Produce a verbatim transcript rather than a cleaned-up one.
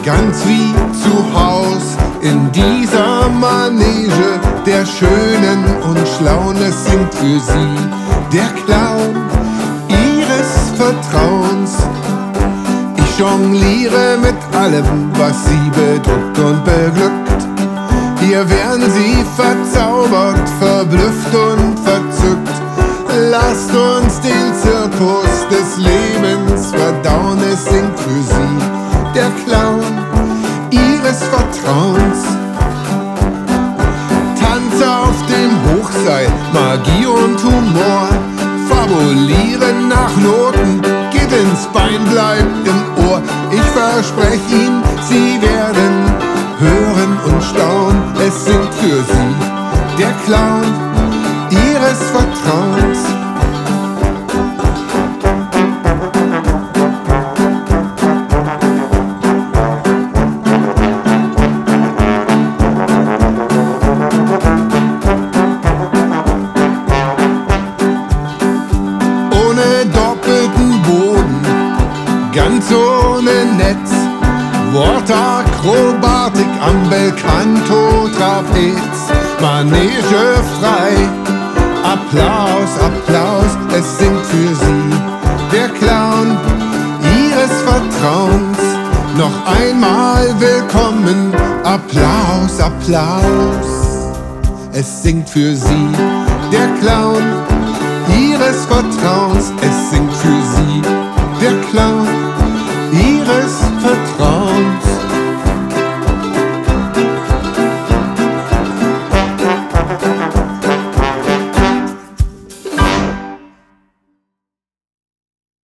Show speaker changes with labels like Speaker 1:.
Speaker 1: ganz wie zu Haus in dieser Manege der Schönen und Schlauen. Es singt für sie der Clown ihres Vertrauens. Ich jongliere mit allem, was sie bedrückt und beglückt. Hier werden sie verzaubert, verblüfft und verzückt. Lasst uns den Zirkus des Lebens verdauen. Es singt für sie der Clown ihres Vertrauens. Tanz auf dem Hochseil, Magie und Humor. Fabulieren nach Noten, geht ins Bein, bleibt im Ohr. Ich verspreche Ihnen, Sie werden hören und staunen. Es singt für Sie der Clown ihres Vertrauens. Ohne doppelten Boden, ganz ohne Netz, Wortakrobatik am Belcanto Trapez, Manege frei, Applaus, Applaus, es singt für sie der Clown ihres Vertrauens. Noch einmal willkommen, Applaus, Applaus, es singt für sie der Clown ihres Vertrauens. Es singt für sie der Clown